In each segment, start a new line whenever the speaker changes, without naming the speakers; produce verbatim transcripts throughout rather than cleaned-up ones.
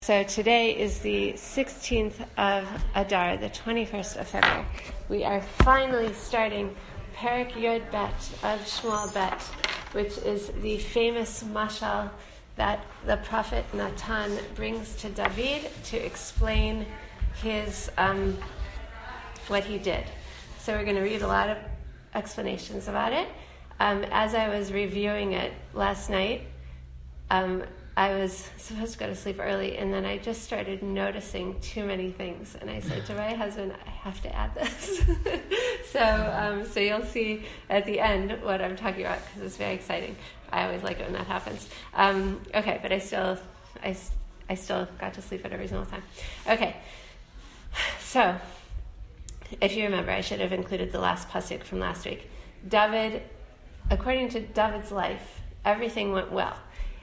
So today is the sixteenth of Adar, the twenty-first of February. We are finally starting Perek Yod Bet of Shmuel Bet, which is the famous mashal that the prophet Natan brings to David to explain his um, what he did. So we're going to read a lot of explanations about it. Um, as I was reviewing it last night, um, I was supposed to go to sleep early, and then I just started noticing too many things. And I said to my husband, I have to add this. so um, so you'll see at the end what I'm talking about, because it's very exciting. I always like it when that happens. Um, okay, but I still, I, I still got to sleep at a reasonable time. Okay, so if you remember, I should have included the last pasuk from last week. David, according to David's life, everything went well.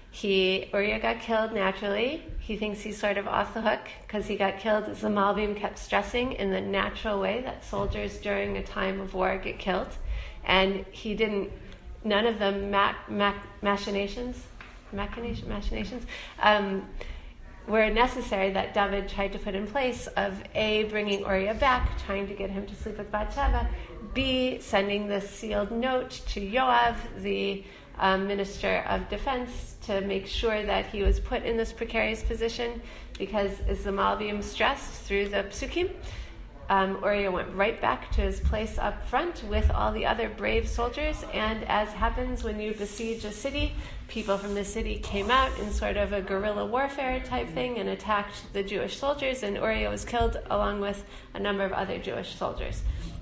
He, Uriah got killed naturally. He thinks he's sort of off the hook because he got killed as the Malbim kept stressing in the natural way that soldiers during a time of war get killed. And he didn't, none of the ma- ma- machinations, machination, machinations um, were necessary that David tried to put in place of A, bringing Uriah back, trying to get him to sleep with Bathsheba, B, sending the sealed note to Yoav, the Um, Minister of Defense, to make sure that he was put in this precarious position, because as the Malbim stressed through the psukim, um, Uriah went right back to his place up front with all the other brave soldiers, and as happens when you besiege a city, people from the city came out in sort of a guerrilla warfare type thing and attacked the Jewish soldiers, and Uriah was killed along with a number of other Jewish soldiers.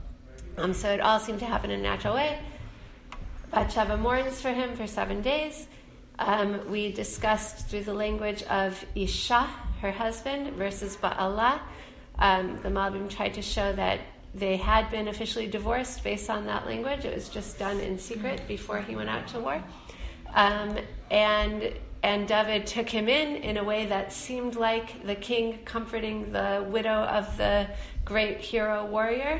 Um, so it all seemed to happen in a natural way. Bathsheba mourns for him for seven days. Um, we discussed through the language of Isha, her husband, versus Ba'ala. Um, the Malbim tried to show that they had been officially divorced based on that language. It was just done in secret before he went out to war. Um, and and David took him in in a way that seemed like the king comforting the widow of the great hero warrior.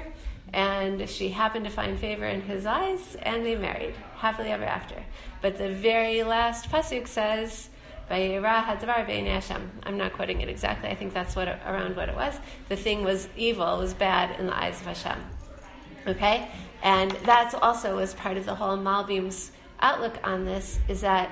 And she happened to find favor in his eyes, and they married happily ever after. But the very last pasuk says, "Vayira hadvar b'nei Hashem." I'm not quoting it exactly. I think that's what it, around what it was. The thing was evil, was bad in the eyes of Hashem. Okay, and that also was part of the whole Malbim's outlook on this, is that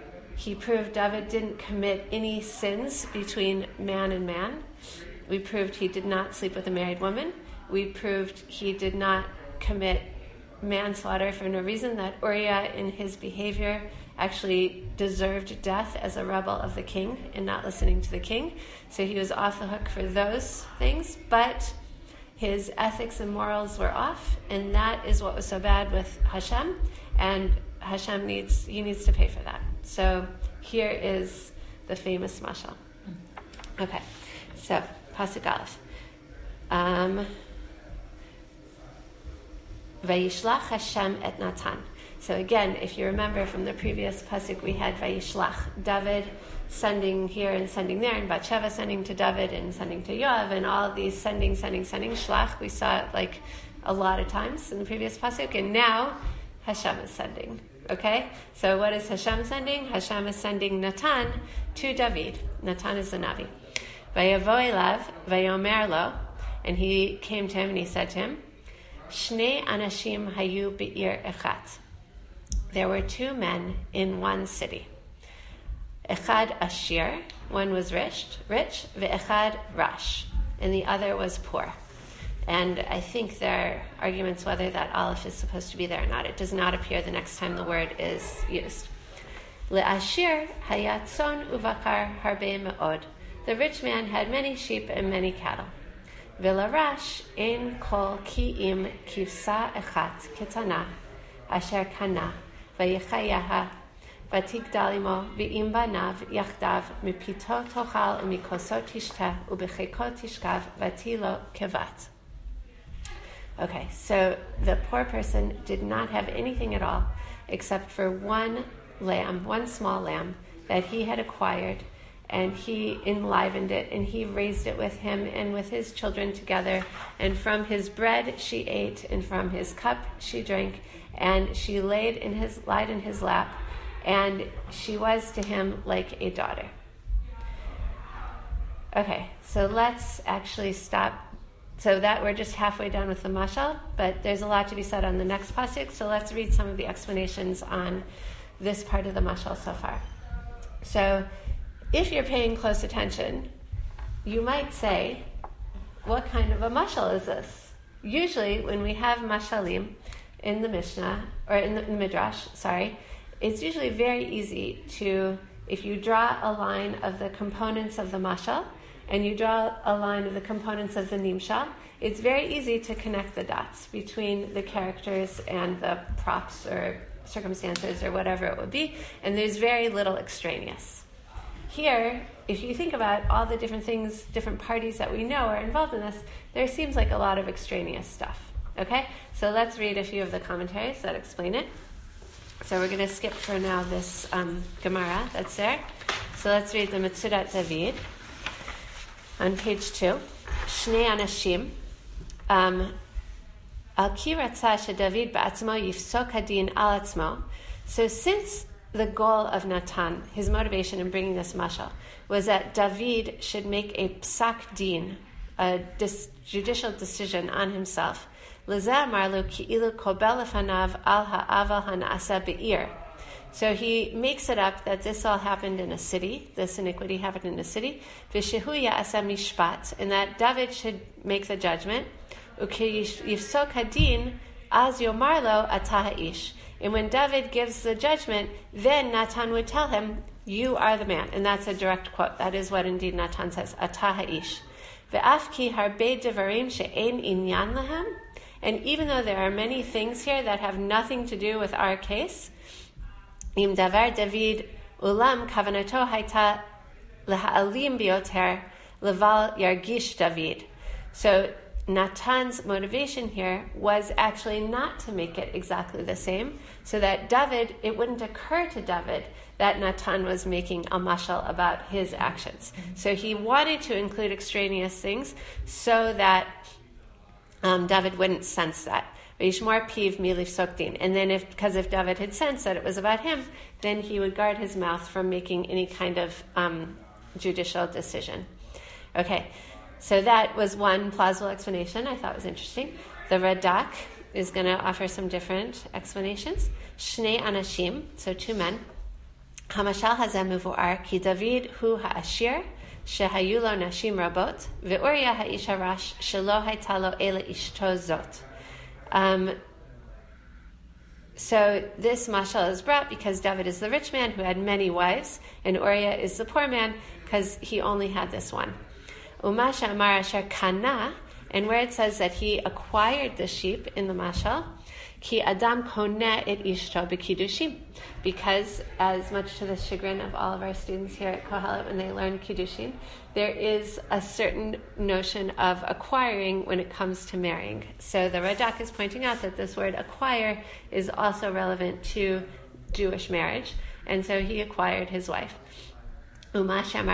he proved David didn't commit any sins between man and man. We proved he did not sleep with a married woman. We proved he did not commit manslaughter for no reason, that Uriah in his behavior actually deserved death as a rebel of the king and not listening to the king. So he was off the hook for those things, but his ethics and morals were off, and that is what was so bad with Hashem, and Hashem needs, he needs to pay for that. So here is the famous mashal. Okay, so Pasuk Aleph. Um... Vayishlach Hashem et Natan. So again, if you remember from the previous pasuk, we had Vayishlach, David sending here and sending there, and Bathsheba sending to David and sending to Yoav, and all of these sending, sending, sending. Shlach, we saw it like a lot of times in the previous pasuk, and now Hashem is sending. Okay? So what is Hashem sending? Hashem is sending Natan to David. Natan is the Navi. Vayavo elav, vayomer lo, and he came to him and he said to him, Shnei anashim hayu be'ir echat. There were two men in one city. Echad ashir, one was rich, rich, ve'echad rash, and the other was poor. And I think there are arguments whether that aleph is supposed to be there or not. It does not appear the next time the word is used. Le'ashir hayatzon uvakar harbe me'od. The rich man had many sheep and many cattle. Vilarash ein kol ki'im kivsa echat ketana asher kana vayechayaha vatigdalimo v'im banav yachdav mipito tochal umikosot tishta ubechekot tishkav vatilo kevat. Okay, so the poor person did not have anything at all except for one lamb, one small lamb that he had acquired, and he enlivened it, and he raised it with him and with his children together. And from his bread she ate, and from his cup she drank, and she laid in his lied in his lap, and she was to him like a daughter. Okay, so let's actually stop. So that we're just halfway done with the mashal, but there's a lot to be said on the next pasuk. So let's read some of the explanations on this part of the mashal so far. So, if you're paying close attention, you might say, "What kind of a mashal is this?" Usually, when we have mashalim in the Mishnah or in the, in the Midrash, sorry, it's usually very easy to, if you draw a line of the components of the mashal and you draw a line of the components of the nimshal, it's very easy to connect the dots between the characters and the props or circumstances or whatever it would be, and there's very little extraneous. Here, if you think about all the different things, different parties that we know are involved in this, there seems like a lot of extraneous stuff. Okay? So let's read a few of the commentaries that explain it. So we're going to skip for now this um, Gemara that's there. So let's read the Metzudat David on page two. Shnei Anashim. Um, Al ki ratzah sheDavid ba'atzmo yifsok hadin al atzmo. So since the goal of Natan, his motivation in bringing this mashal, was that David should make a psak din, a dis- judicial decision on himself. Lezeh marlu ki'ilu kobel lefanav al ha'aval hana'asa be'ir. So he makes it up that this all happened in a city, this iniquity happened in a city, v'shehu ya'asa mishpat, and that David should make the judgment. Yifsok hadin az yomarlo atah ha'ish. And when David gives the judgment, then Natan would tell him, "You are the man." And that's a direct quote. That is what indeed Natan says, atah ha'ish. Ve'af ki harbe devarim she'ein inyan lahem. And even though there are many things here that have nothing to do with our case, im davar David ulam kavanato haita leha'alim bioter leval yargish David. So Natan's motivation here was actually not to make it exactly the same, so that David, it wouldn't occur to David that Natan was making a mashal about his actions. So he wanted to include extraneous things so that um, David wouldn't sense that. V'yishmor piv milif sokdin. And then if, because if David had sensed that it was about him, then he would guard his mouth from making any kind of um, judicial decision. Okay. So that was one plausible explanation I thought was interesting. The Radak is going to offer some different explanations. Shnei Anashim, so two men. Hamashal hazeh muvu'ar ki David hu ha'ashir shehayu lo nashim rabot ve'Uriah ha'ish harash shelo hayta lo ela ishto zot. Um, so this mashal is brought because David is the rich man who had many wives, and Uriah is the poor man because he only had this one. Umasha Amar Asher Kana, and where it says that he acquired the sheep in the mashal, Ki Adam Koneh et Ishto B'Kiddushim, because as much to the chagrin of all of our students here at Kohelet when they learn Kiddushin, there is a certain notion of acquiring when it comes to marrying. So the Radak is pointing out that this word acquire is also relevant to Jewish marriage, and so he acquired his wife. And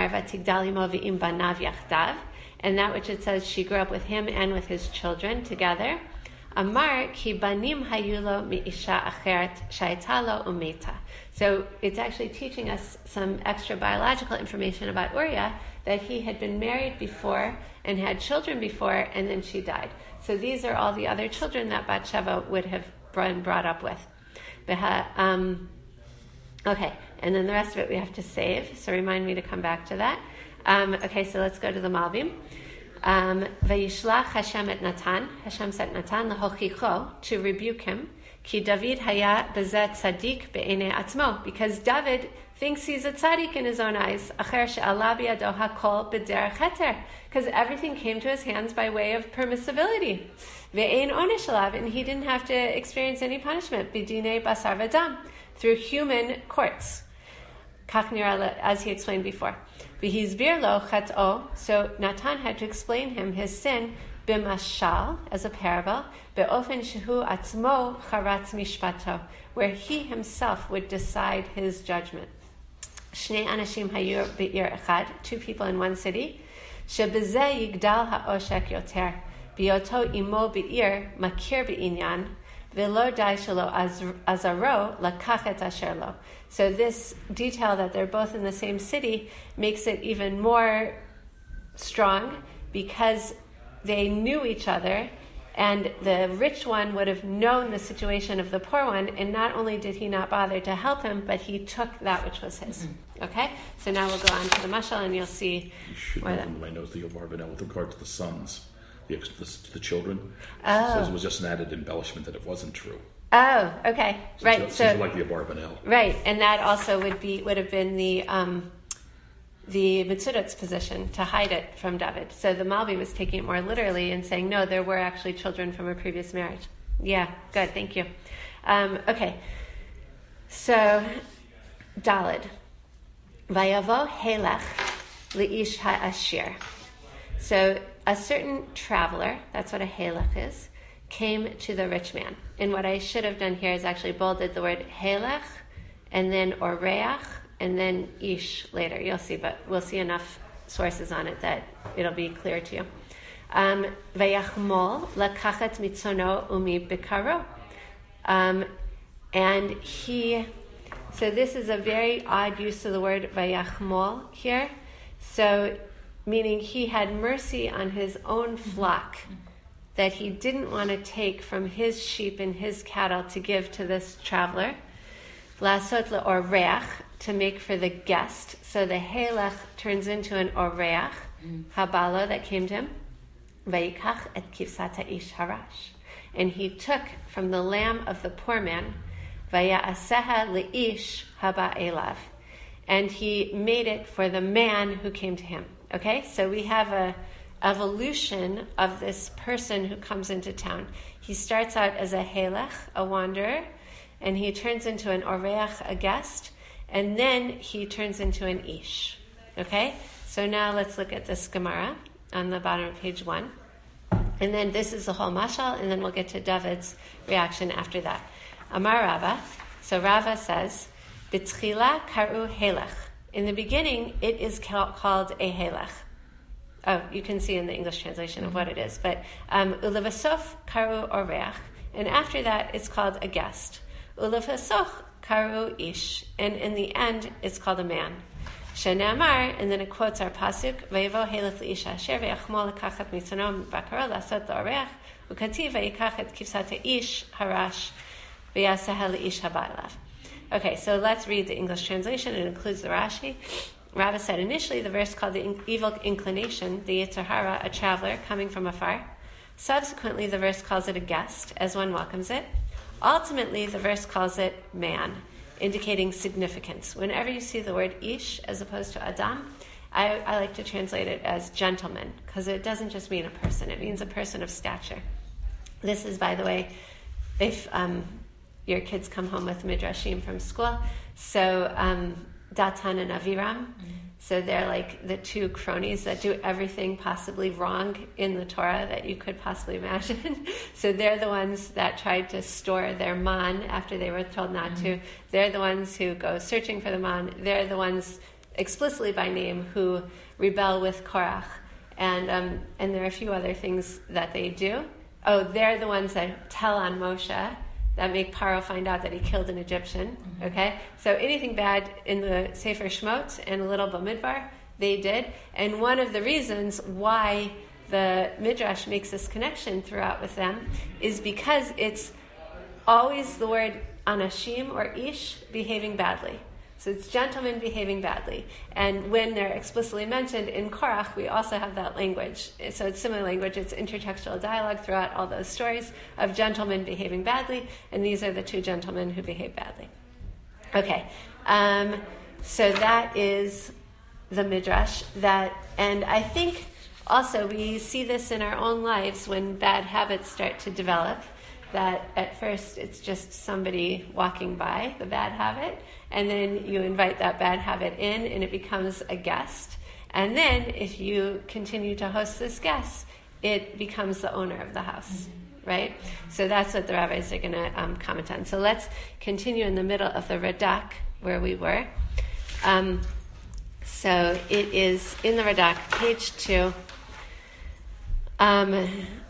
that which it says she grew up with him and with his children together. Amar ki banim hayulo mi isha acheret shaytalo umeta. So it's actually teaching us some extra biological information about Uriah, that he had been married before and had children before, and then she died. So these are all the other children that Bathsheba would have been brought up with. Um, okay. And then the rest of it we have to save, so remind me to come back to that. Um, okay, so let's go to the Malbim. Um, Vayishlach Hashem et Natan. Hashem sent Natan lehochicho, to rebuke him. Ki David haya bezet tzaddik be'enei atzmo, because David thinks he's a tzaddik in his own eyes. Acher she'ala biyado hakol b'derech heter, because everything came to his hands by way of permissibility. Ve'ein onesh alav, and he didn't have to experience any punishment. B'dinei basar v'dam, through human courts. As he explained before. So Natan had to explain him his sin b'mashal, as a parable, be'ofen shehu atzmo charatz mishpato, where he himself would decide his judgment. Shnei anashim hayu be'ir echad, two people in one city. Shebezeh yigdal ha'oshek yoter, biyoto imo be'ir makir be'inyan, ve'lo dai shelo azaro lakach et asher lo. So this detail that they're both in the same city makes it even more strong because they knew each other, and the rich one would have known the situation of the poor one, and not only did he not bother to help him, but he took that which was his. Mm-hmm. Okay? So now we'll go on to the mashal, and you'll see.
You should know from my notes the Abarbanel with regard to the sons, the, the, the children.
Oh.
So it was just an added embellishment that it wasn't true.
Oh, okay.
So
right.
It's,
so
it's like the Abarbanel.
Right, and that also would be would have been the um, the Mitzudot's position to hide it from David. So the Malbi was taking it more literally and saying, no, there were actually children from a previous marriage. Yeah, good, thank you. Um, okay, so Daled. Vayavo helech leish ha'ashir. So a certain traveler, that's what a helech is, came to the rich man. And what I should have done here is actually bolded the word helech, and then oreach, and then ish later. You'll see, but we'll see enough sources on it that it'll be clear to you. Um, Vayachmol lakachat mitzono umi bikaro. Um, and he, so this is a very odd use of the word vayachmol here. So, meaning he had mercy on his own flock that he didn't want to take from his sheep and his cattle to give to this traveler. Lasot le'oreach, to make for the guest. So the helech turns into an oreach, mm. habalo, that came to him. Vayikach et kivsat ha'ish harash. And he took from the lamb of the poor man, vaya'aseha le'ish haba elav. And he made it for the man who came to him. Okay, so we have a evolution of this person who comes into town. He starts out as a helech, a wanderer, and he turns into an oreach, a guest, and then he turns into an ish. Okay? So now let's look at this Gemara on the bottom of page one. And then this is the whole mashal, and then we'll get to David's reaction after that. Amar Rava. So Rava says, B'tchila karu helech. In the beginning, it is called a helech. Oh, you can see in the English translation of what it is. But um, ulevasof karu oreach. And after that, it's called a guest. Ulevasoch karu ish. And in the end, it's called a man. Shenamar, and then it quotes our pasuk, Vayavo helech leisha asher v'yachmol lekachat mitzono bakaro lasot l'oreach ukativ vayikach et kivsat ish harash v'yaseha leish haba'elav. Okay, so let's read the English translation. It includes the Rashi. Rava said initially the verse called the evil inclination, the Yetzer Hara, a traveler coming from afar. Subsequently, the verse calls it a guest, as one welcomes it. Ultimately, the verse calls it man, indicating significance. Whenever you see the word ish as opposed to adam, I, I like to translate it as gentleman, because it doesn't just mean a person, it means a person of stature. This is, by the way, if um, your kids come home with midrashim from school, so um, Datan and Aviram, mm-hmm. so they're like the two cronies that do everything possibly wrong in the Torah that you could possibly imagine. So they're the ones that tried to store their man after they were told not mm-hmm. to. They're the ones who go searching for the man. They're the ones explicitly by name who rebel with Korach. And um, and there are a few other things that they do. Oh, they're the ones that tell on Moshe, that make Paro find out that he killed an Egyptian, mm-hmm. okay? So anything bad in the Sefer Shemot and a little Bamidbar, they did. And one of the reasons why the Midrash makes this connection throughout with them is because it's always the word anashim or ish behaving badly. So it's gentlemen behaving badly. And when they're explicitly mentioned in Korach, we also have that language. So it's similar language. It's intertextual dialogue throughout all those stories of gentlemen behaving badly. And these are the two gentlemen who behave badly. Okay. Um, so that is the Midrash. That, and I think also we see this in our own lives when bad habits start to develop. That at first it's just somebody walking by, the bad habit, and then you invite that bad habit in and it becomes a guest. And then if you continue to host this guest, it becomes the owner of the house, mm-hmm. right? So that's what the rabbis are going to um, comment on. So let's continue in the middle of the Radak where we were. Um, so it is in the Radak, page two. Um...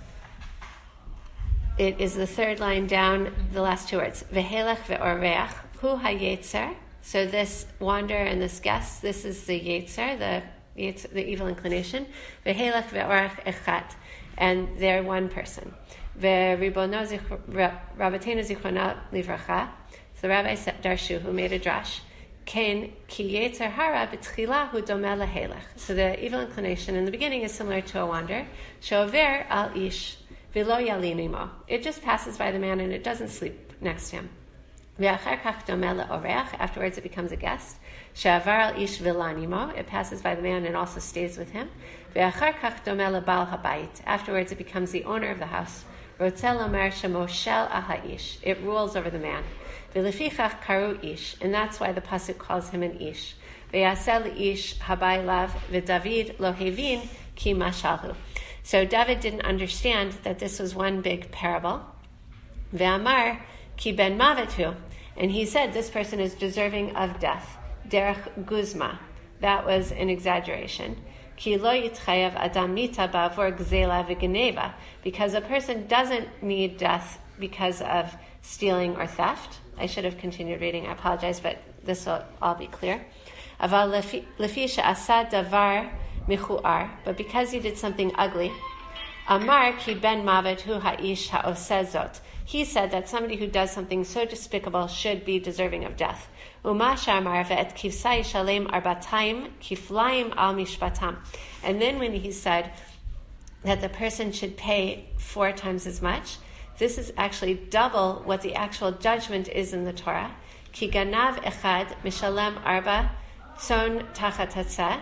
It is the third line down, the last two words. Vehelech ve'oreach hu hayetzer. So this wanderer and this guest, this is the yetzer, the the, the evil inclination. Ve'helach ve'orach echat, and they're one person. Ve'ribono Rabbeinu Zichrono Livracha. So the rabbi Darshu, who made a drash, Kain ki yetzer hara b'tchila hu domeh lehelech. So the evil inclination in the beginning is similar to a wander. Shover al ish v'lo yalin imo. It just passes by the man and it doesn't sleep next to him. V'achar kach domeh le'oreach. Afterwards it becomes a guest. She'avar al ish v'lan imo. It passes by the man and also stays with him. V'achar kach domeh le'bal habayit. Afterwards it becomes the owner of the house. Rotzel omer shemo shel al ha'ish. It rules over the man. V'lefichach karu ish, and that's why the pasuk calls him an ish. V'yasel ish habai lav v'David lo hevin ki mashalhu. So David didn't understand that this was one big parable. Ve'amar ki ben mavet, and he said this person is deserving of death. Derech guzma, that was an exaggeration. Ki lo yitchayev adam mita ba'avor gzela v'geneva, because a person doesn't need death because of stealing or theft. I should have continued reading, I apologize, but this will all be clear. Aval lefi she'asa davar michuar, but because he did something ugly, amar ki ben mavet hu ha'ish ha'oseh zot. He said that somebody who does something so despicable should be deserving of death. Uma shamar ve'et kifsai shalem arbatayim kiflaim al mishpatam. And then when he said that the person should pay four times as much, this is actually double what the actual judgment is in the Torah. Ki ganav echad mishalem arba tzon tachat hatzeh.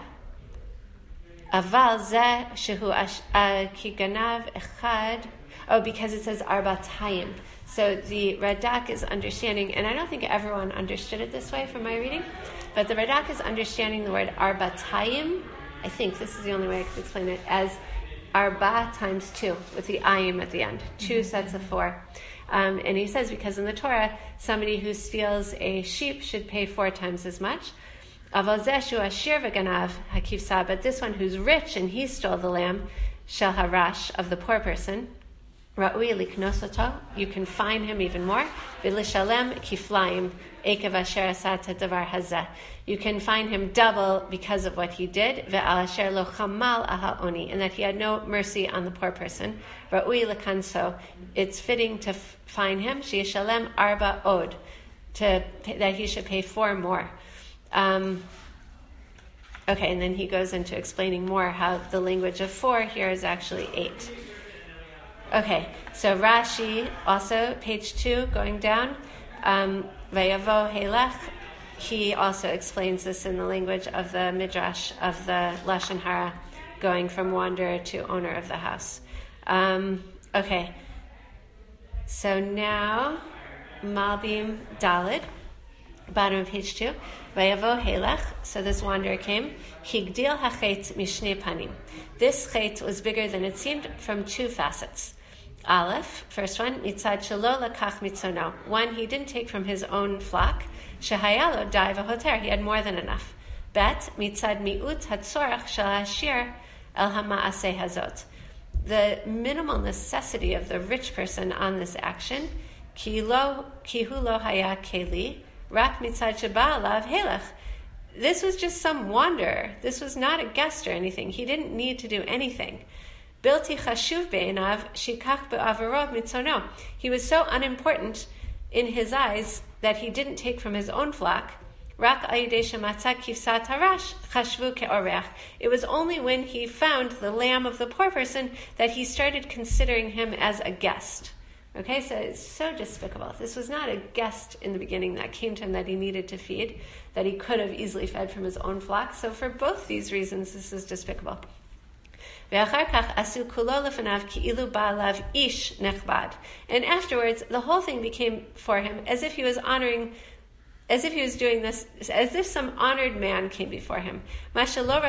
Aval zeh shehu ki ganav echad. Oh, because it says arba tayim. So the Radak is understanding, and I don't think everyone understood it this way from my reading, but the Radak is understanding the word arba tayim. I think this is the only way I could explain it, as arba times two, with the ayim at the end. Two mm-hmm. sets of four. Um, and he says, because in the Torah, somebody who steals a sheep should pay four times as much. Aval zeshu ashir v'ganav hakifsa, but this one who's rich and he stole the lamb, shel harash, of the poor person, ra'ui liknosoto, you can fine him even more. V'lishalem kiflaim ekev asher asata davar hazeh. You can fine him double because of what he did. Ve'al asher lo chamal aha oni, and that he had no mercy on the poor person. Ra'ui lekanso, it's fitting to f- fine him. She'yishalem arba od, to that he should pay four more. Um, okay, and then he goes into explaining more how the language of four here is actually eight. Okay, so Rashi, also page two, going down, um, Vayavo Helech, he also explains this in the language of the Midrash of the Lashon Hara, going from wanderer to owner of the house. Um, okay, so now Malbim Dalid, bottom of page two. Vayavo Helech, so this wanderer came. Higdil hachet mishne panim. This chet was bigger than it seemed from two facets. Aleph, first one, mitzad shelo lakach mitzono. One, he didn't take from his own flock. Shehayalo dai v'hoter, he had more than enough. Bet, mitzad miut hatzorach shel hashir el hama'aseh hazot. The minimal necessity of the rich person on this action, ki lo ki hu lo haya keli, rak mitzad sheba alav helech. This was just some wanderer. This was not a guest or anything. He didn't need to do anything. Bilti chashuv be'enav shikach be'avarov mitzono. He was so unimportant in his eyes that he didn't take from his own flock. Rak ayidei shematzah kifsat harash chashvu ke'oreach. It was only when he found the lamb of the poor person that he started considering him as a guest. Okay, so it's so despicable. This was not a guest in the beginning that came to him that he needed to feed, that he could have easily fed from his own flock. So for both these reasons, this is despicable. And afterwards, the whole thing became for him as if he was honoring, as if he was doing this, as if some honored man came before him. Um,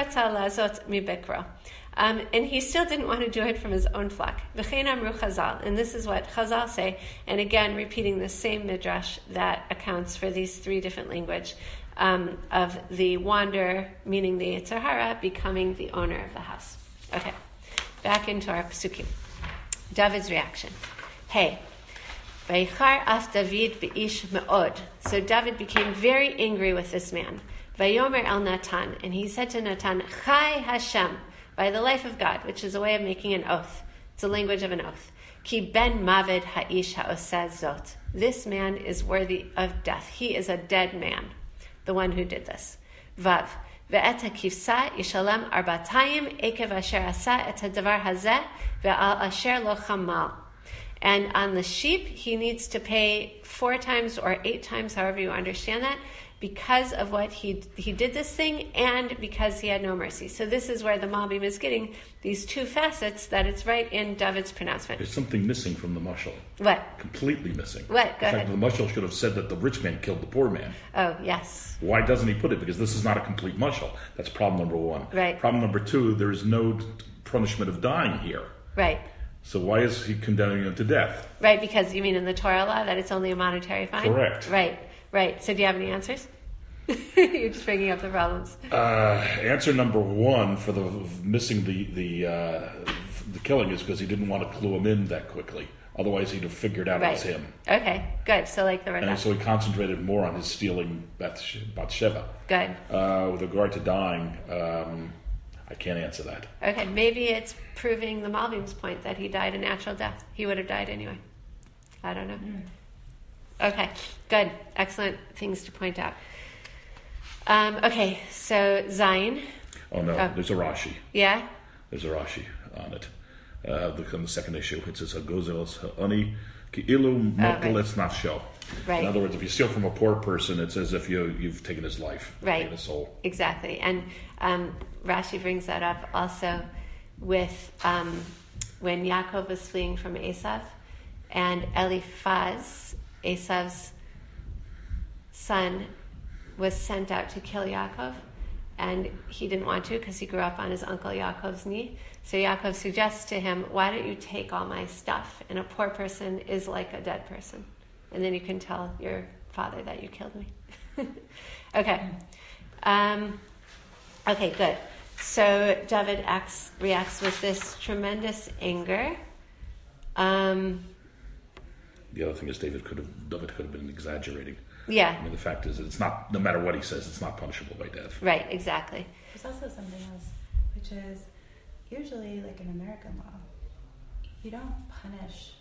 and he still didn't want to do it from his own flock. And this is what Chazal say, and again repeating the same midrash that accounts for these three different language um, of the wanderer, meaning the Yetzer Hara, becoming the owner of the house. Okay, back into our psukim. David's reaction. Hey, Vaychar af David beish me'od. So David became very angry with this man. Vayomer el Natan, and he said to Natan, Chai Hashem, by the life of God, which is a way of making an oath. It's a language of an oath. Ki ben mavid ha'ish ha'oseh zot. This man is worthy of death. He is a dead man, the one who did this. Vav. Ve'et ha'kivsa yishalem arbatayim ekev asher asa et ha'davar hazeh ve'al asher lo chamal. And on the sheep, he needs to pay four times or eight times, however you understand that, because of what he he did this thing and because he had no mercy. So this is where the Malbim is getting these two facets that it's right in David's pronouncement.
There's something missing from the mashal.
What?
Completely missing.
What? Go
in
ahead.
fact, the mashal should have said that the rich man killed the poor man.
Oh, yes.
Why doesn't he put it? Because this is not a complete mashal. That's problem number one.
Right.
Problem number two, there is no punishment of dying here.
Right.
So why is he condemning him to death?
Right, because you mean in the Torah law that it's only a monetary fine?
Correct.
Right, right. So do you have any answers? You're just bringing up the problems.
Uh, answer number one for the missing the the uh, the killing is because he didn't want to clue him in that quickly. Otherwise, he'd have figured out
Right.
it was him.
Okay, good. So like the
And
Radak.
so he concentrated more on his stealing Bath- Bathsheba.
Good.
Uh, with regard to dying, um, I can't answer that.
Okay, maybe it's proving the Malbim's point that he died a natural death. He would have died anyway. I don't know. Okay, good. Excellent things to point out. Um, okay, so Zion.
Oh no,
Oh.
there's a Rashi.
Yeah?
There's a Rashi on it. Uh, the, on the second issue, it says "Hagozelos ha'ani ki'ilu moteletz nafsho."
Right.
In other words, if you steal from a poor person, it's as if you you've taken his life,
Right.
taken his soul.
Exactly. And um, Rashi brings that up also with um, when Yaakov was fleeing from Esav, and Eliphaz, Esav's son, was sent out to kill Yaakov, and he didn't want to because he grew up on his uncle Yaakov's knee. So Yaakov suggests to him, why don't you take all my stuff? And a poor person is like a dead person. And then you can tell your father that you killed me. Okay. Um, okay, good. So David acts, reacts with this tremendous anger. Um,
The other thing is, David could have David could have been exaggerating.
yeah,
I mean, the fact is, it's not. No matter what he says, it's not punishable by death.
right, exactly.
There's also something else, which is usually, like in American law, you don't punish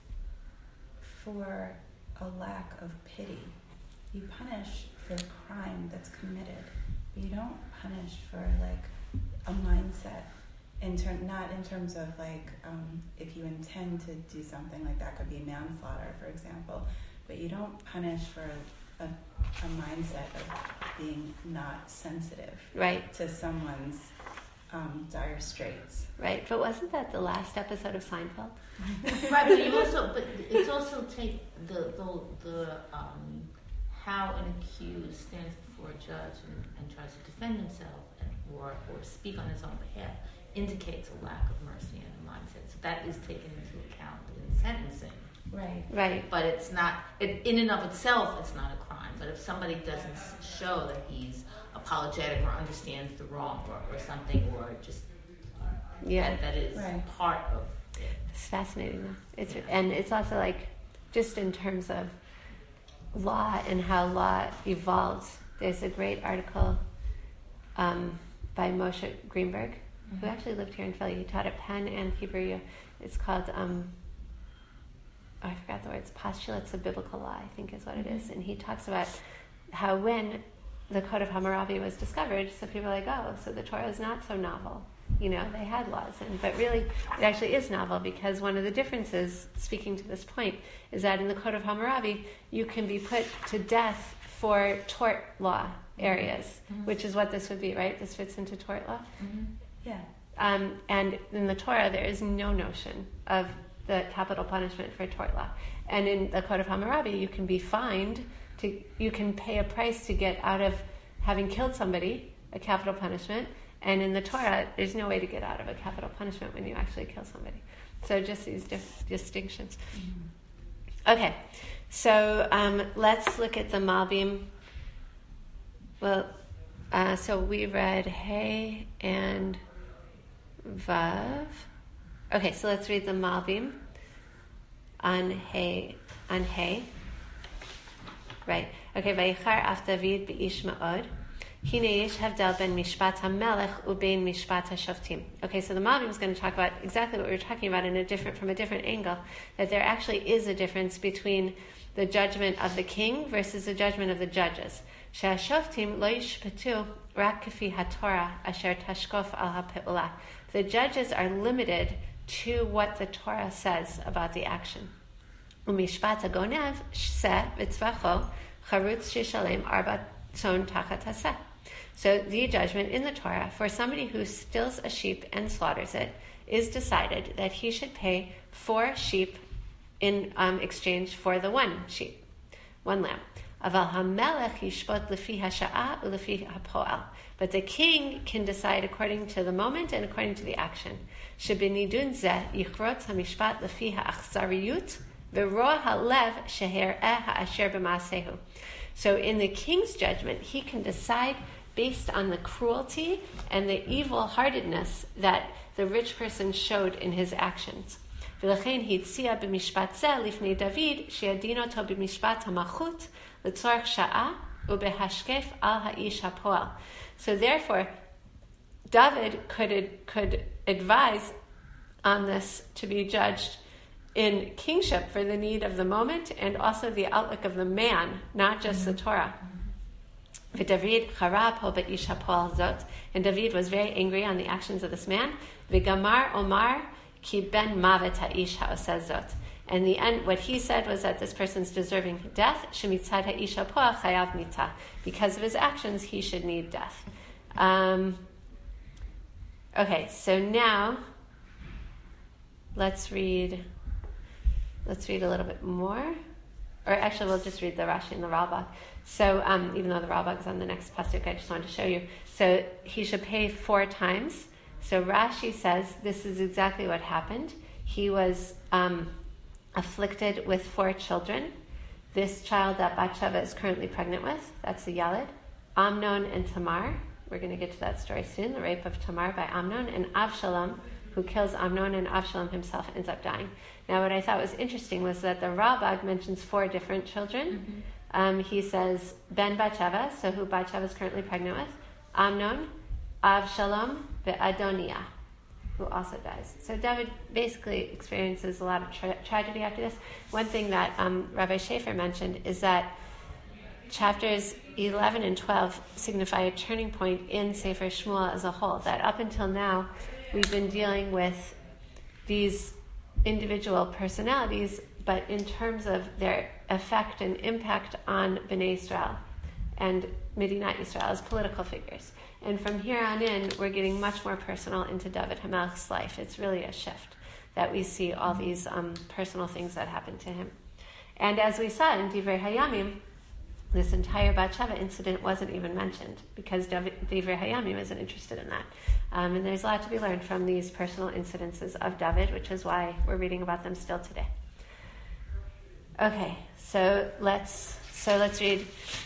for a lack of pity. You punish for the crime that's committed, but you don't punish for like a mindset. In term, not in terms of like um, if you intend to do something like that could be manslaughter, for example, but you don't punish for a, a mindset of being not sensitive
Right,
to someone's um, dire straits.
right. But wasn't that the last episode of Seinfeld?
Right, but you also, but it's also take the the, the um, how an accused stands before a judge and, and tries to defend himself and, or or speak on his own behalf indicates a lack of mercy and a mindset. So that is taken into account in sentencing.
Right.
Right,
But it's not, it, in and of itself, it's not a crime. But if somebody doesn't show that he's apologetic or understands the wrong or, or something, or just
yeah.
that, that is
Right.
part of it.
It's fascinating though. It's and it's also like just in terms of law and how law evolves. There's a great article um, by Moshe Greenberg, who actually lived here in Philly. He taught at Penn and Hebrew. It's called um, oh, I forgot the words. Postulates of Biblical Law, I think is what it is. And he talks about how when the Code of Hammurabi was discovered, so people are like, oh, so the Torah is not so novel. You know, they had laws, and but really, it actually is novel because one of the differences, speaking to this point, is that in the Code of Hammurabi, you can be put to death for tort law areas,
Mhm.
which is what this would be, right? This fits into tort law.
Mm-hmm.
Yeah.
Um, and in the Torah, there is no notion of the capital punishment for tort law. And in the Code of Hammurabi, you can be fined, to, you can pay a price to get out of having killed somebody, a capital punishment. And in the Torah, there's no way to get out of a capital punishment when you actually kill somebody. So just these diff- distinctions.
Mm-hmm.
Okay, so um, let's look at the Malbim. Well, uh, so we read Hey and Vav. Okay, so let's read the Malbim on Hey. On Hey. Right. Okay, Vayichar af David b'ish ma'od. Hine yesh havdel ben mishpat hamelech ubein mishpat hashoftim. Okay, so the Malbim is going to talk about exactly what we were talking about in a different, from a different angle, that there actually is a difference between the judgment of the king versus the judgment of the judges. She'hashoftim lo yishpatu rak kafi haTorah asher tashkof al ha'pe'ula. The judges are limited to what the Torah says about the action. Umishpat hagonev se v'tzvacho charutz shishalem arba tzon tachat haseh. So the judgment in the Torah for somebody who steals a sheep and slaughters it is decided that he should pay four sheep in um, exchange for the one sheep, one lamb. Aval hamelech yishpot lefi hasha'a ulefi hapoel. But the king can decide according to the moment and according to the action. Shebinidun zeh yichrot hamishpat lefi ha'achzariyut v'ro halev sheher'eh ha'asher b'maasehu. So in the king's judgment, he can decide based on the cruelty and the evil-heartedness that the rich person showed in his actions. ולכן הציע במשפט זה לפני דוד שידין אותו במשפט המלכות לצורך שעה ובהשקף על האיש הפועל. So therefore, David could could advise on this to be judged in kingship for the need of the moment and also the outlook of the man, not just the Torah. V'David chara po b'ish ha'poel zot, and David was very angry on the actions of this man. V'gamar omar ki ben mavet ha'ish ha'oseh zot. And the end, what he said was that this person's deserving death. Shemitzad ha'ish ha'poel chayav mitah. Because of his actions, he should need death. Um, okay, so now let's read. Let's read a little bit more. Or actually, we'll just read the Rashi and the Ralbag. So, um, even though the Ralbag is on the next pasuk, I just wanted to show you. So, he should pay four times. So, Rashi says this is exactly what happened. He was um, afflicted with four children. This child that Bathsheba is currently pregnant with, that's the Yalid. Amnon and Tamar. We're going to get to that story soon. The rape of Tamar by Amnon. And Avshalom, who kills Amnon, and Avshalom himself ends up dying. Now, what I thought was interesting was that the Ralbag mentions four different children. Mm-hmm. Um, he says Ben Bathsheba, so who Bathsheba is currently pregnant with, Amnon, Avshalom, Adoniah, who also dies. So David basically experiences a lot of tra- tragedy after this. One thing that um, Rabbi Schaefer mentioned is that chapters eleven and twelve signify a turning point in Sefer Shmuel as a whole, that up until now we've been dealing with these individual personalities, but in terms of their effect and impact on Bnei Israel and Medinat Yisrael as political figures. And from here on in, we're getting much more personal into David HaMelech's life. It's really a shift that we see all these um, personal things that happened to him. And as we saw in Divrei Hayamim, this entire Bathsheba incident wasn't even mentioned because Divrei Hayamim isn't interested in that. Um, and there's a lot to be learned from these personal incidences of David, which is why we're reading about them still today. Okay, so let's so let's read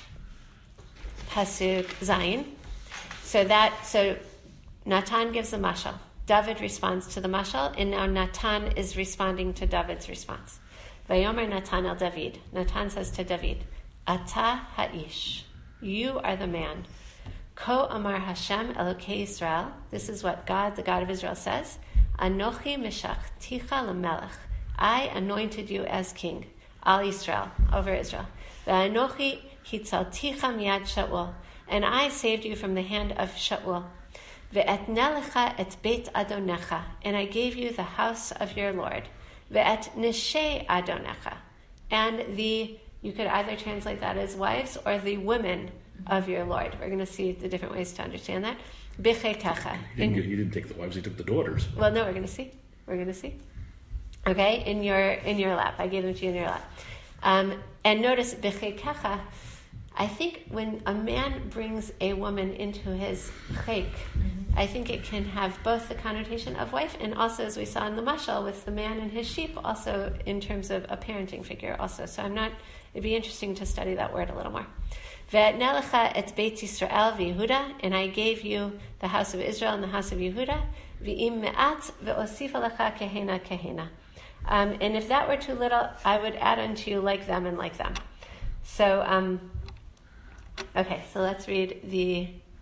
Pasuk Zayin. So that so Natan gives a mashal. David responds to the mashal, and now Natan is responding to David's response. Vayomer Natan el David. Natan says to David, Ata ha'ish, you are the man. Ko amar Hashem Elokei Yisrael. This is what God, the God of Israel, says. Anochi mishachticha lemelech. I anointed you as king, al Yisrael, over Israel. Ve'anochi hitzalticha miyad Shaul, and I saved you from the hand of Shaul. Ve'etne lecha et beit adonecha, and I gave you the house of your Lord. Ve'et neshei adonecha, and the You could either translate that as wives or the women of your Lord. We're going to see the different ways to understand that. B'chekecha.
He didn't, get, he didn't take the wives; he took the daughters.
Well, no, we're going to see. We're going to see. Okay, in your in your lap. I gave them to you in your lap. Um, and notice b'chekecha. I think when a man brings a woman into his chek, mm-hmm. I think it can have both the connotation of wife and also, as we saw in the mashal, with the man and his sheep, also in terms of a parenting figure also. So I'm not, it'd be interesting to study that word a little more. Ve'etne lecha et beit Yisrael v'Yehuda, and I gave you the house of Israel and the house of Yehuda, v'im me'at ve'osifa lecha kehena kehena. Um, and if that were too little, I would add unto you like them and like them. So, um, okay, so let's read the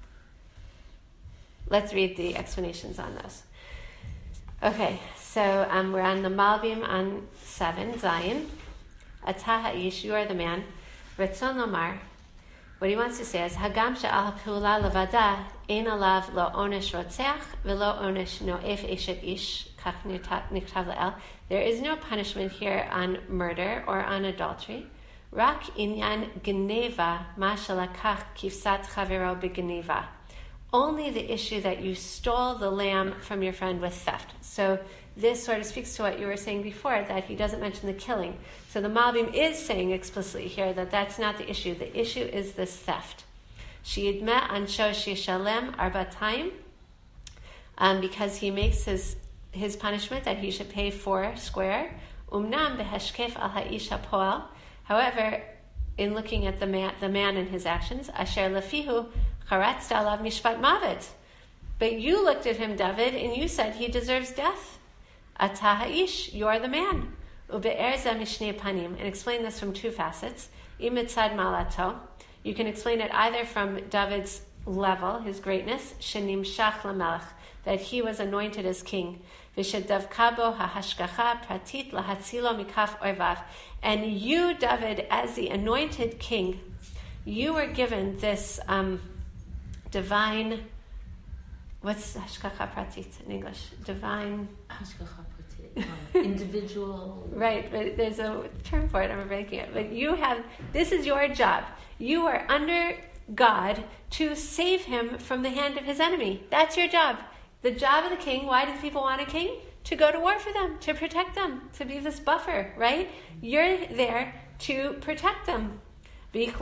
let's read the explanations on those. Okay, so um, we're on the Malbim on seven, Zion. Atah ha'ish, you are the man. Ritzon lomar, what he wants to say is, Hagam she'al ha'peula levada, ein alav lo onesh rotzeach, velo onesh no'ef eshet ish, kach niktav le'el. There is no punishment here on murder or on adultery. Rak inyan geneva, ma shelakach kifsat chavero begeneva. Only the issue that you stole the lamb from your friend with theft. So this sort of speaks to what you were saying before, that he doesn't mention the killing. So the Malbim is saying explicitly here that that's not the issue. The issue is this theft. She'idme ansho shishalem arbatayim, um, because he makes his his punishment that he should pay four square. Umnam beheshkef al ha'ish hapoel. However, in looking at the man, the man and his actions, asher lefihu charatzta alav mishpat mavet. But you looked at him, David, and you said he deserves death. Atah ha'ish, you are the man. Ube'er ze mishnei panim, and explain this from two facets. Imitzad malato, you can explain it either from David's level, his greatness, shenim shach lamelech, that he was anointed as king. V'shedavkabo hahashgacha pratit lahatzilo mikaf oivav. And you, David, as the anointed king, you were given this um, divine, what's hashgacha pratit in English? Divine...
Hashgacha pratit. Um, individual...
Right, but there's a term for it, I'm breaking it. But you have, this is your job. You are under God to save him from the hand of his enemy. That's your job. The job of the king, why do the people want a king? To go to war for them, to protect them, to be this buffer, right? You're there to protect them. And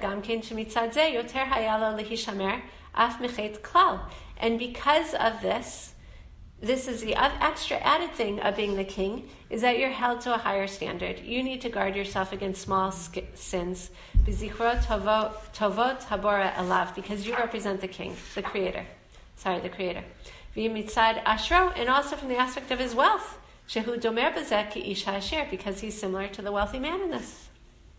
because of this, this is the extra added thing of being the king, is that you're held to a higher standard. You need to guard yourself against small sins. Because you represent the king, the creator. Sorry, the creator. And also from the aspect of his wealth, because he's similar to the wealthy man in this.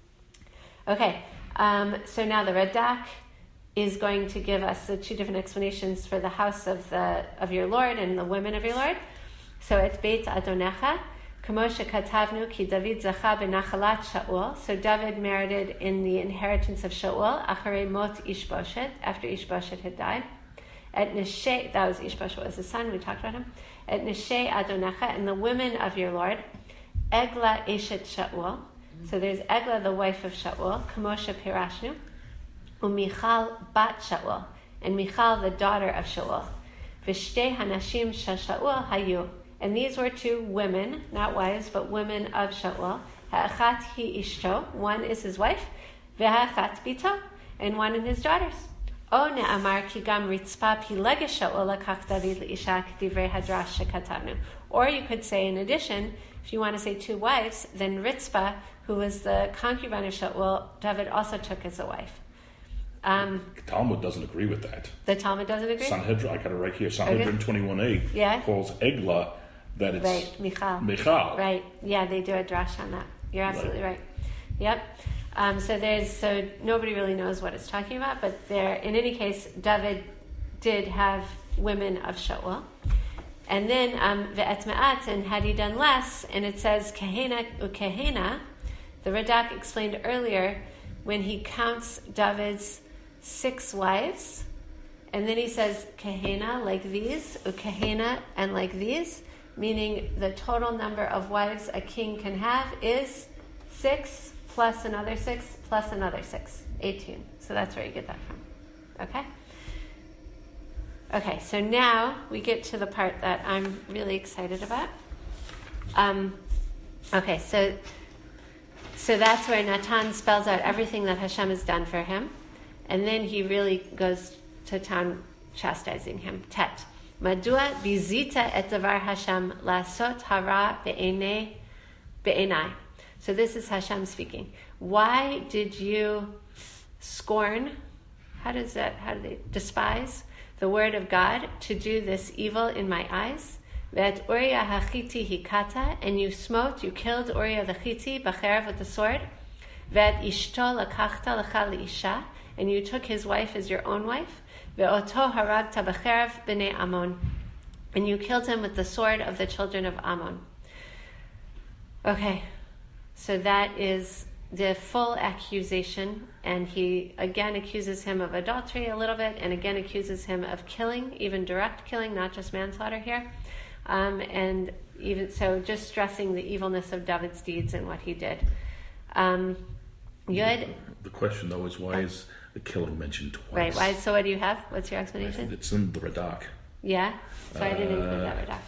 Okay, um, so now the Radak is going to give us the two different explanations for the house of the of your Lord and the women of your Lord. So it's Beit Adonecha, Kamosha Katavnu ki David zacha benachalat Shaul. So David merited in the inheritance of Shaul, acharei mot Ishboshet, after Ishboshet had died. At Nishei, that was Ishboshet was his son, we talked about him. At Nishei Adonecha, and the women of your Lord, Egla Eshet Shaul. So there's Egla, the wife of Shaul, Kamosha Pirashnu, Umichal Bat Shaul, and Michal, the daughter of Shaul. Vishtei Hanashim Shaul Hayu. And these were two women, not wives, but women of Shaul. Ha'achat hi ishto, one is his wife, ve'ha'achat bito, and one of his daughters. O ne'amar ki gam ritzpa pilega Shaul lakach David le'isha k'divrei hadrash shekatavnu. Or you could say, in addition, if you want to say two wives, then Ritzpah, who was the concubine of Shaul, David also took as a wife. Um,
Talmud doesn't agree with that.
The Talmud doesn't agree?
Sanhedrin, I got it right here. Sanhedrin okay. twenty-one a
yeah?
calls Egla that it's
right, Michal.
Michal.
Right, yeah, they do a drash on that. You're absolutely right. right. Yep. Um, so there's so nobody really knows what it's talking about, but there, in any case, David did have women of Shaul. And then ve'et ma'at, and had he done less, and it says kahena ukehena. The Radak explained earlier when he counts David's six wives, and then he says kahena like these, ukehena and like these, meaning the total number of wives a king can have is six plus another six plus another six, eighteen. So that's where you get that from. Okay? Okay, so now we get to the part that I'm really excited about. Um, okay, so so that's where Natan spells out everything that Hashem has done for him, and then he really goes to town chastising him. Tet. Madua bizita et davar Hashem lasot hara be'enei be'enai. So this is Hashem speaking. Why did you scorn? How does that? How do they despise the word of God to do this evil in my eyes? Ve'et Uriah hachiti hikata, and you smote, you killed Uriah the Chiti b'cherev with the sword. Ve'et ishto lakachta lecha leisha, and you took his wife as your own wife. Ve'oto haragta b'cherev b'nei Ammon. And you killed him with the sword of the children of Ammon. Okay, so that is the full accusation, and he again accuses him of adultery a little bit, and again accuses him of killing, even direct killing, not just manslaughter here. Um, and even so, just stressing the evilness of David's deeds and what he did. Um, Yud.
The question, though, is why is the killing mentioned twice?
Right. Why? So, what do you have? What's your explanation?
It's in the Radak.
Yeah. So I didn't include
Uh,
that Radak.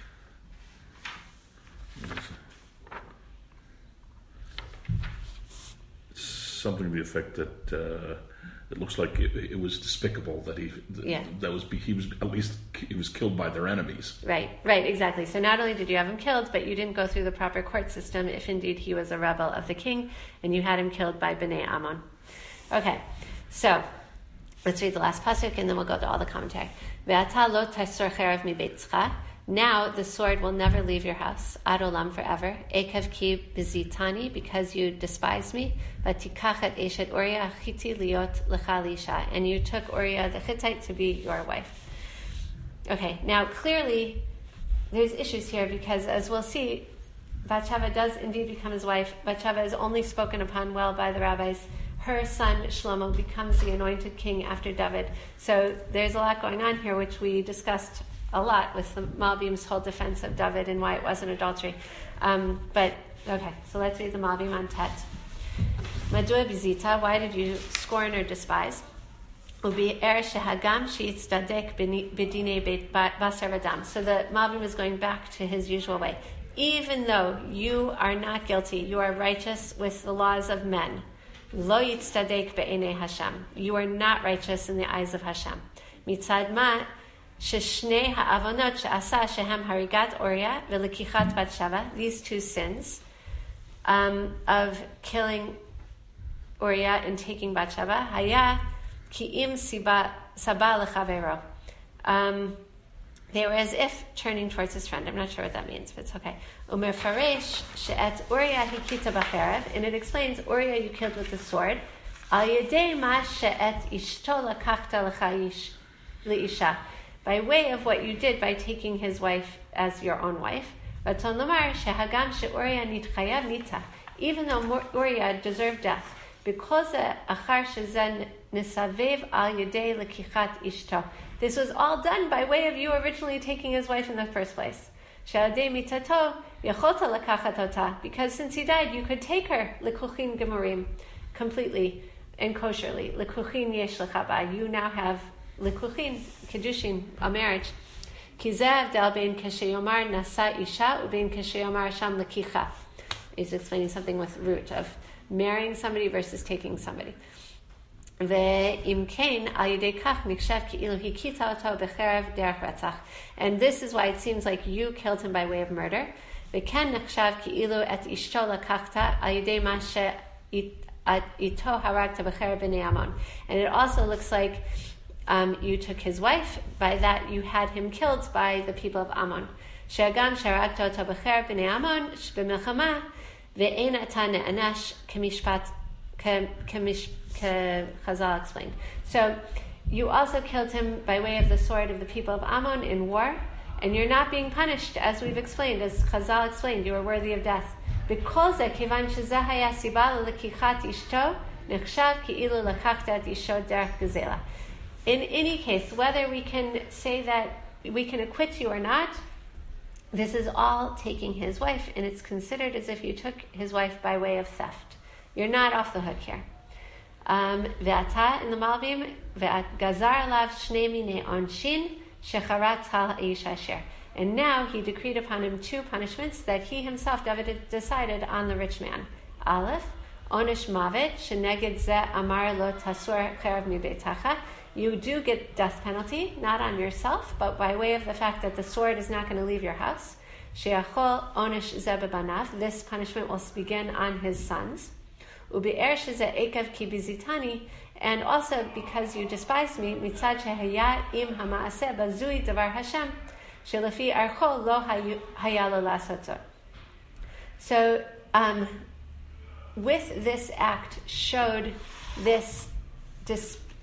Something to the effect that uh, it looks like it, it was despicable that he that,
Yeah.
that was he was at least he was killed by their enemies.
Right, right, exactly. So not only did you have him killed, but you didn't go through the proper court system if indeed he was a rebel of the king, and you had him killed by Bnei Ammon. Okay, so let's read the last pasuk, and then we'll go to all the commentary. Ve'ata lo tasor cherev mi beitzcha. Now the sword will never leave your house, ad olam, forever. Ekev ki bizitani, because you despised me. Vatikach et eshet Uriah Hitti liot lecha lisha, and you took Uriah the Hittite to be your wife. Okay, now clearly there's issues here because, as we'll see, Bathsheba does indeed become his wife. Bathsheba is only spoken upon well by the rabbis. Her son Shlomo becomes the anointed king after David. So there's a lot going on here, which we discussed a lot with the Malbim's whole defense of David and why it wasn't adultery. Um, but, okay, so let's read the Malbim on Tet. Madua bizita, why did you scorn or despise? Ubi er shehagam sheitzdadek b'dinei beit basar v'dam. So the Malbim is going back to his usual way. Even though you are not guilty, you are righteous with the laws of men. Lo yitztadek be'enei Hashem. You are not righteous in the eyes of Hashem. Mitzad ma sheshnei ha'avonot she'asa shehem harigat Uriah v'lekichat Bathsheba. These two sins um, of killing Uriah and taking Bathsheba, haya ki'im siba sabah lechavero. Um, They were as if turning towards his friend. I'm not sure what that means, but it's okay. Umer faresh she'et Uriah hikita b'cherev, and it explains Uriah you killed with the sword. Al yedei ma she'et ishto lakachta lecha leisha, by way of what you did by taking his wife as your own wife. Ratzon lamar shehagam she'Uriah nitchayav nita, even though Uriah deserved death, because achar shezen nisavev al yedei lekichat ishto. This was all done by way of you originally taking his wife in the first place. Because since he died, you could take her lekuchin gemurim completely and kosherly. Lekuchin yesh lechaba. You now have lekuchin, kedushin, a marriage. Kizev del bein kesheyomar nasa isha ubein kesheyomar sham lekicha. He's explaining something with root of marrying somebody versus taking somebody. And this is why it seems like you killed him by way of murder. And it also looks like um, you took his wife. By that you had him killed by the people of Ammon. Chazal explained. So you also killed him by way of the sword of the people of Ammon in war, and you're not being punished, as we've explained, as Chazal explained, you are worthy of death. Because in any case, whether we can say that we can acquit you or not, this is all taking his wife, and it's considered as if you took his wife by way of theft. You're not off the hook here. Ve'ata in the Malbim, ve'at gazar lav shnei minei onshin shecharatz hal eish asher. And now he decreed upon him two punishments that he himself, David, decided on the rich man. Aleph, onish mavet sheneged ze amar lo tasur cherev mi beitacha. You do get death penalty, not on yourself, but by way of the fact that the sword is not going to leave your house. Sheachol onish ze bebanav. This punishment will begin on his sons. Ubi'er sheze ekev ki bizitani, and also because you despised me, mitzad shehaya im hamaaseh bazui davar Hashem, shelefi archo lo haya lo lasotzo. So, um, with this act showed this dis-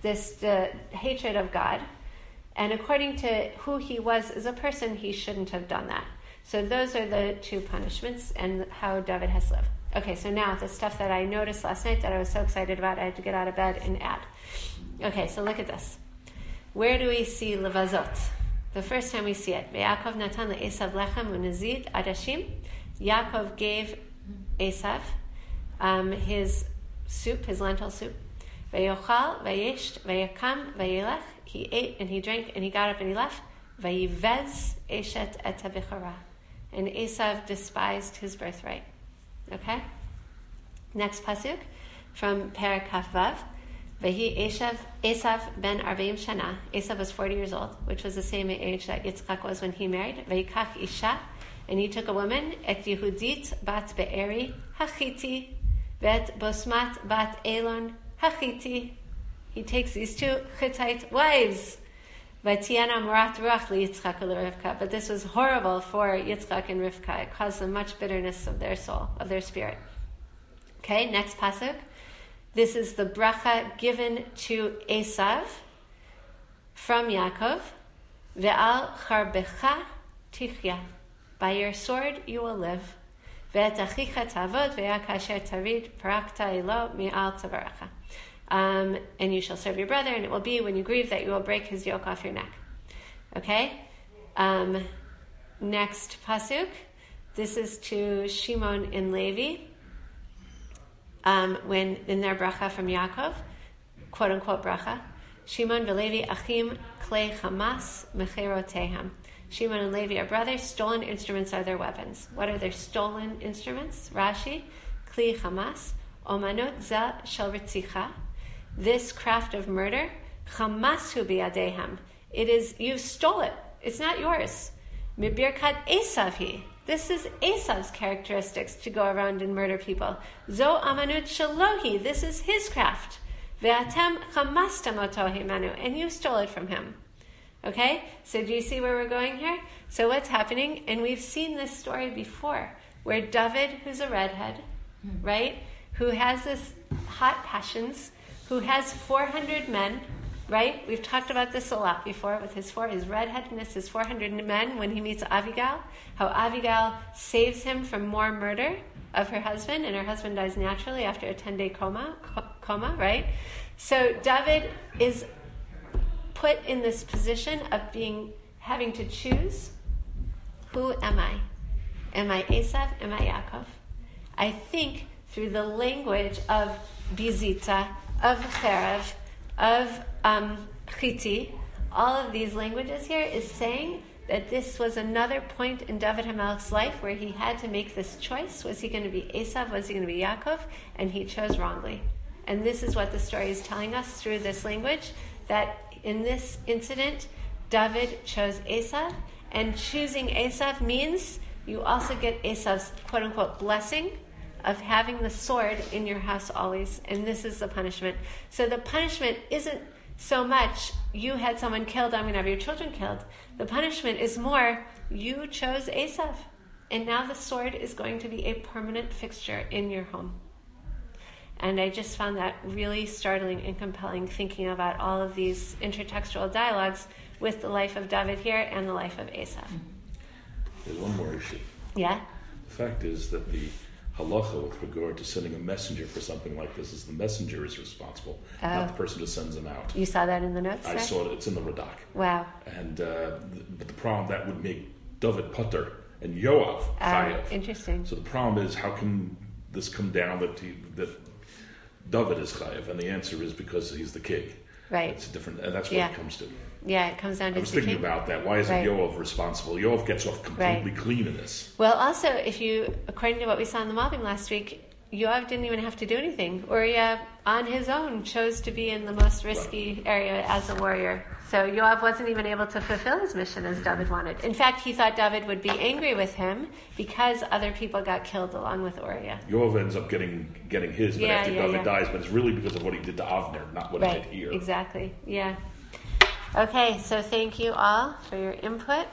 this the hatred of God. And according to who he was as a person, he shouldn't have done that. So those are the two punishments and how David has lived. Okay, so now the stuff that I noticed last night that I was so excited about, I had to get out of bed and add. Okay, so look at this. Where do we see levazot? The first time we see it. Yaakov natan le'esav lechem u'nezid adashim. Yaakov gave Esav um, his soup, his lentil soup. Vayochal, vayesht, vayakam, vayelech. He ate and he drank and he got up and he left. Vayivez eshet et habichara. And Esav despised his birthright. Okay? Next pasuk from Perek Kaf Vav. Vahi Esav, Esav ben Arveim Shana. Esav was forty years old, which was the same age that Yitzchak was when he married. Vayikach Isha. And he took a woman, et Yehudit bat Be'eri Hachiti, vet Bosmat bat Elon Hachiti. He takes these two Hittite wives. Vatiana Murat Ruach liYitzchak uLeRivka. But this was horrible for Yitzchak and Rivka. It caused them much bitterness of their soul, of their spirit. Okay, next pasuk. This is the bracha given to Esav from Yaakov. Ve'al charbecha tichya. By your sword you will live. Ve'et achicha tavod ve'ak asher tarid parakta elo mi'al tavaracha. Um, and you shall serve your brother, and it will be when you grieve that you will break his yoke off your neck. Okay? Um, next pasuk. This is to Shimon and Levi. Um, when in their bracha from Yaakov, quote unquote bracha, Shimon v'Levi achim klei chamas mecherotehem. Shimon and Levi are brothers. Stolen instruments are their weapons. What are their stolen instruments? Rashi, kli chamas, omanut za shel ritzicha. This craft of murder, chamas hu biyadehem. It is, you stole it. It's not yours. Mibirkat Esav. This is Esav's characteristics to go around and murder people. Zo amanut shalohi. This is his craft. Ve'atem chamastam oto himanu. And you stole it from him. Okay? So do you see where we're going here? So what's happening? And we've seen this story before, where David, who's a redhead, right, who has this hot passions, who has four hundred men, right? We've talked about this a lot before with his four, his redheadness, his four hundred men when he meets Abigail, how Abigail saves him from more murder of her husband, and her husband dies naturally after a ten-day coma, coma, right? So David is put in this position of being, having to choose, who am I? Am I Esav? Am I Yaakov? I think through the language of Bizita, of Cherev, of um, Chiti, all of these languages here is saying that this was another point in David HaMelech's life where he had to make this choice. Was he going to be Esav? Was he going to be Yaakov? And he chose wrongly. And this is what the story is telling us through this language, that in this incident, David chose Esav, and choosing Esav means you also get Esav's quote-unquote blessing of having the sword in your house always, and this is the punishment. So the punishment isn't so much, you had someone killed, I'm going to have your children killed. The punishment is more, you chose Esav, and now the sword is going to be a permanent fixture in your home. And I just found that really startling and compelling, thinking about all of these intertextual dialogues with the life of David here and the life of Esav.
There's one more issue.
Yeah?
The fact is that the halacha with regard to sending a messenger for something like this is the messenger is responsible,
oh.
not the person who sends them out.
You saw that in the notes?
I
right?
saw it. It's in the Radak.
Wow.
And uh, th- but the problem that would make David Putter and Yoav chayav.
Oh, interesting.
So the problem is, how can this come down that he, that David is chayav? And the answer is because he's the king.
Right.
It's a different, and that's what
yeah.
it comes to.
Yeah, it comes down to
I was thinking
king.
about that. Why isn't
right.
Yoav responsible? Yoav gets off completely
right.
clean in this.
Well, also, if you, according to what we saw in the mobbing last week, Yoav didn't even have to do anything. Uriah, on his own, chose to be in the most risky right. area as a warrior. So Yoav wasn't even able to fulfill his mission as David wanted. In fact, he thought David would be angry with him because other people got killed along with Uriah.
Yoav ends up getting getting his, but
yeah,
after
yeah,
David
yeah.
dies, but it's really because of what he did to Avner, not what
right.
he did here.
Exactly, yeah. Okay, so thank you all for your input.